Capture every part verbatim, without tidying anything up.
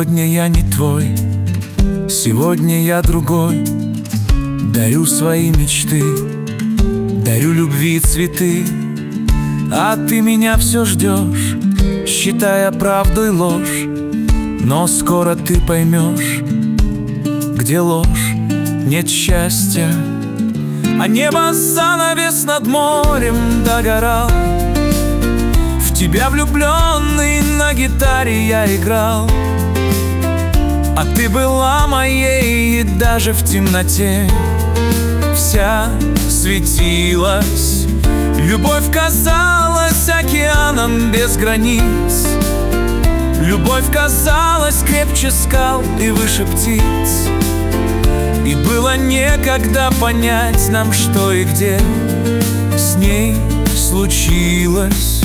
Сегодня я не твой, сегодня я другой. Дарю свои мечты, дарю любви цветы, а ты меня все ждешь, считая правду и ложь. Но скоро ты поймешь, где ложь, нет счастья. А небо занавес над морем догорал. В тебя влюбленный на гитаре я играл. А ты была моей, и даже в темноте вся светилась. Любовь казалась океаном без границ. Любовь казалась крепче скал и выше птиц. И было некогда понять нам, что и где с ней случилось.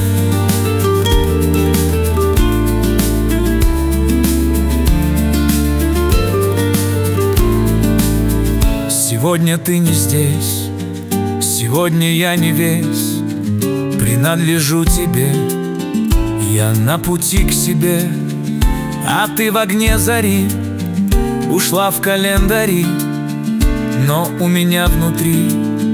Сегодня ты не здесь, сегодня я не весь, принадлежу тебе. Я на пути к себе, а ты в огне зари, ушла в календари. Но у меня внутри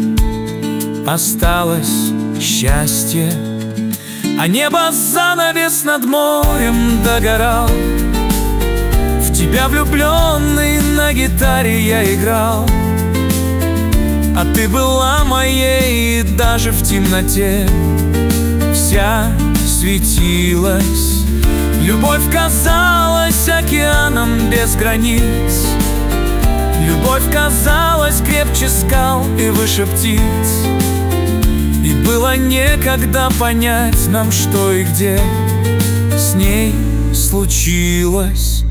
осталось счастье. А небо занавес над морем догорал. В тебя влюбленный на гитаре я играл. А ты была моей, и даже в темноте вся светилась. Любовь казалась океаном без границ. Любовь казалась крепче скал и выше птиц. И было некогда понять нам, что и где с ней случилось.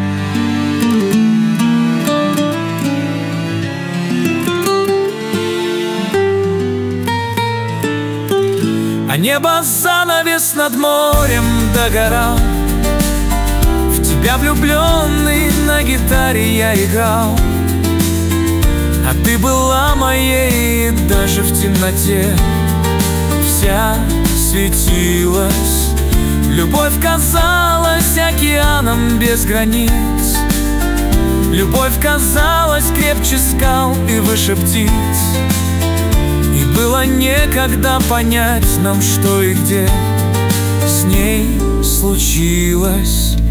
А небо занавес над морем догорал. В тебя влюбленный на гитаре я играл. А ты была моей, и даже в темноте вся светилась. Любовь казалась океаном без границ. Любовь казалась крепче скал и выше птиц. Было некогда понять нам, что и где с ней случилось.